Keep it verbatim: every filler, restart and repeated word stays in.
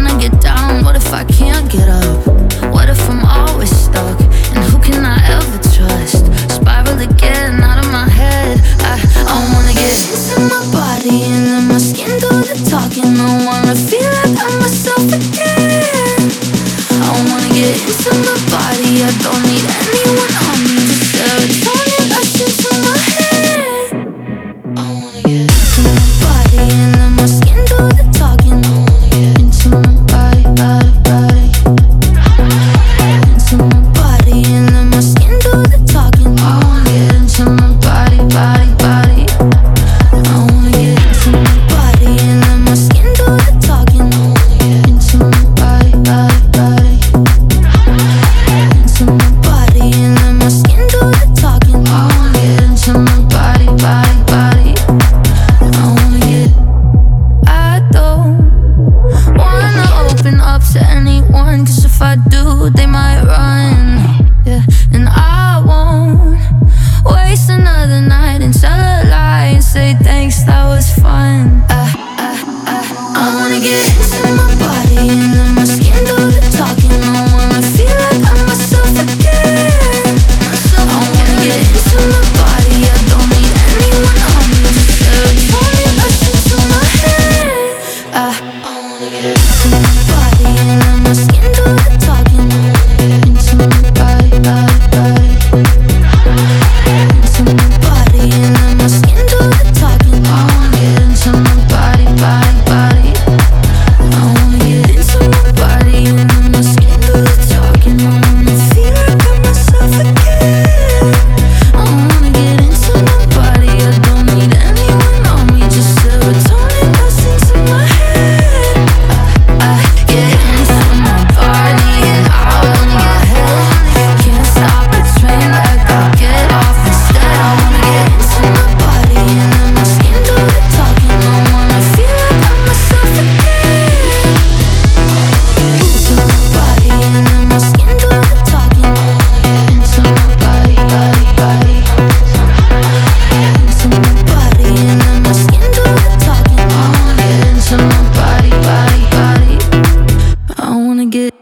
wanna get down, what if I can't get up? What if I'm always stuck? And who can I ever trust? Spiral again out of my head. I, I wanna get into my body and let my skin do the talking. I wanna feel like I'm myself again. I wanna get into my body, I don't need anyone on me. Just serotonin rush into my head. I wanna get into my body and let my skin do the talking. I wanna get into my body, body, body. Into my body and let my skin do the talking. I wanna get into my body, body, body. I wanna get into my body and let my skin do the talking. I wanna get into my body, body, body. Into my body and let my skin do the talking. I wanna get into my body, body, body. I wanna get. I don't wanna open up to anyone, 'cause if I do, they might run. Yeah, and I won't waste another night and tell a lie and say thanks, that was fun. I, I, I, I wanna get into my body and let my skin do the talking. I wanna feel like I'm myself again. I wanna get into my body, I don't need anyone on me. Just serotonin rush into my head. I, I wanna get into my body and let my skin do the talking. I wanna get into my body, body, body. Into my body and let my skin do the talking. I wanna get into my body, body, body. I wanna get into my body and let my skin do the talking. I wanna feel like I'm myself again. I wanna get into my body, I don't need anyone on me. Just serotonin rush into my head. I, I get into my body and I wanna get head. Can't stop the train like I'll get off instead. I wanna get into my body and let my skin do the talking. I wanna feel like I'm myself again. Into my body and let my skin do the talking. I wanna get into my body, body, body. Into my body and let my skin do the talking. I wanna get into my body, body, body. I wanna get